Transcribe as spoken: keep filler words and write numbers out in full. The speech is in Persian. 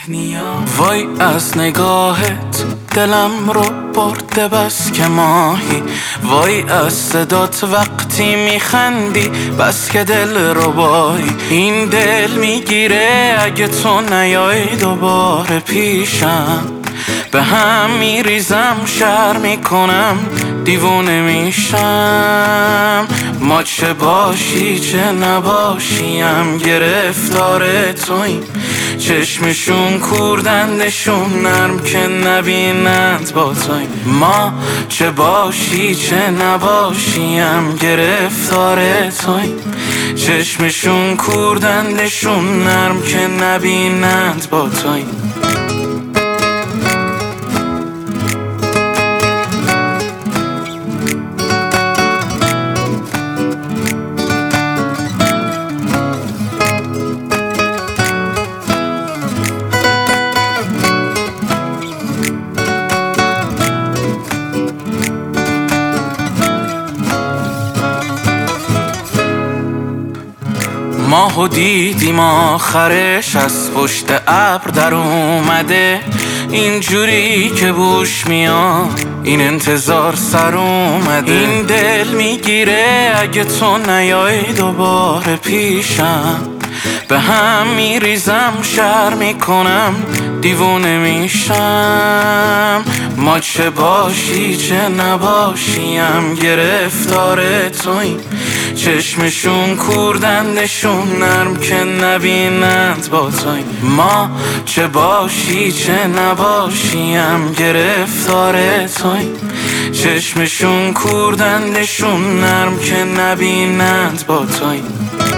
ذهنیام. وای از نگاهت دلم رو برده بس که ماهی، وای از صدات وقتی میخندی بس که دل رو بایی. این دل میگیره اگه تو نیای دوباره پیشم، به هم میریزم شر میکنم دیوونه میشم. ما چه باشی چه نباشیم گرفتار تویم، چشمشون کوردندشون نرم که نبینند با تویم. ما چه باشی چه نباشیم گرفتار تویم، چشمشون کوردندشون نرم که نبینند با تویم. ماهو دیدیم آخرش از پشت ابر در اومده، اینجوری که بوش میاد این انتظار سر اومده. این دل میگیره اگه تو نیای دوباره پیشم، به هم میریزم شر میکنم دیوونه میشم. ما چه باشی چه نباشیم گرفتار تویم، چشمشون کوردندشون نرم که نبینند با تویم. ما چه باشی چه نباشیم گرفتار تویم، چشمشون کوردندشون نرم که نبینند با تویم.